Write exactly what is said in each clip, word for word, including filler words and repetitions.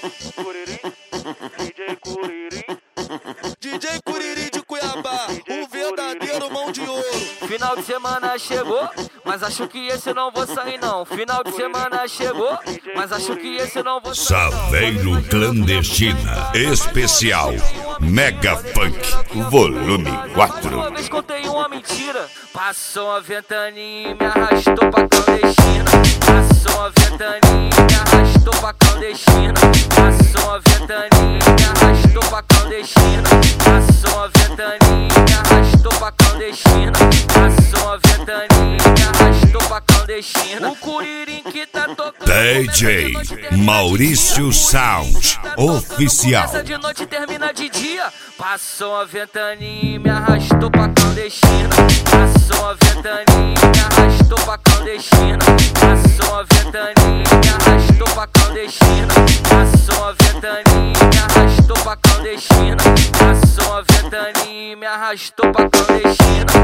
Curirim, D J Curirim, D J Curirim de Cuiabá, o verdadeiro mão de ouro. Final de semana chegou, mas acho que esse não vou sair não. Final de semana chegou, mas acho que esse não vou sair não. Saveiro Clandestina Especial Mega Funk Volume quatro. Uma vez contei uma mentira, passou uma ventania e me arrastou pra clandestina. Passou uma ventania e me arrastou pra clandestina. Passou uma ventania e me arrastou pra clandestina. Passou uma ventania e me arrastou pra clandestina. Passou uma ventania e me arrastou pra clandestina. O Curirim que tá tocando D J Maurício Sound Oficial. começa de noite e termina de dia. Passou uma ventania e me arrastou pra clandestina. Passou uma ventania e me arrastou pra clandestina. Passou uma ventania e me arrastou pra clandestina. Passou uma ventania e me arrastou pra clandestina. Passou uma ventania e me arrastou pra clandestina.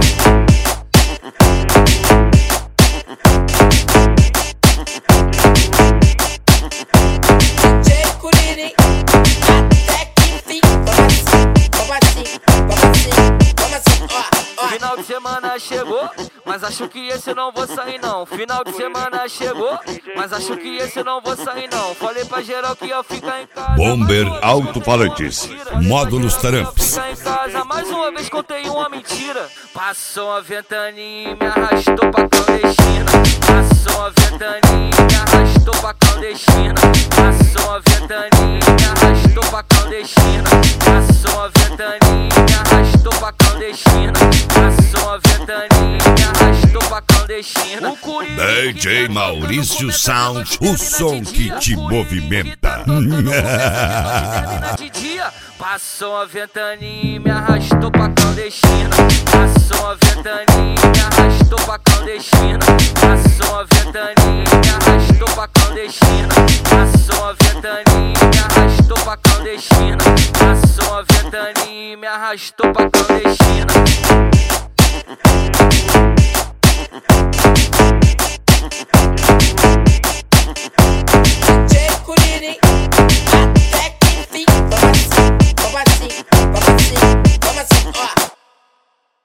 D J Curirim, até que fim. Como assim? Como assim? Como assim? Como assim? Ó, ó. Final de semana chegou, mas acho que esse não vou sair não. Final de semana chegou, mas acho que esse não vou sair não. Falei pra geral que ia ficar em casa. Bomber Alto-Falantes Módulos Taramps. Ficar em casa, mais uma vez contei uma mentira. Passou uma ventania e me arrastou pra clandestina. Passou uma ventania e me arrastou pra clandestina. Passou uma ventania e me arrastou pra clandestina. Passou uma ventania e me arrastou pra clandestina. Passou uma ventania e me arrastou pra clandestina. O Curirim D J Maurício Sound, o som que te movimenta. de dia. Passou uma ventania e me arrastou pra clandestina. Passou uma ventania e me arrastou pra clandestina. Passou uma ventania e me arrastou pra clandestina. Passou uma ventania e me arrastou pra clandestina. Passou uma ventania e me arrastou pra clandestina.